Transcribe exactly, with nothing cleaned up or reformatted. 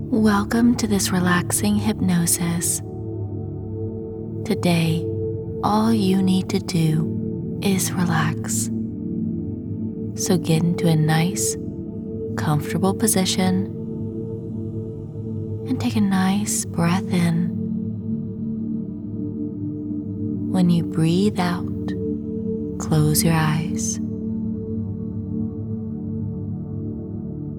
Welcome to this relaxing hypnosis. Today, all you need to do is relax. So get into a nice, comfortable position and take a nice breath in. When you breathe out, close your eyes.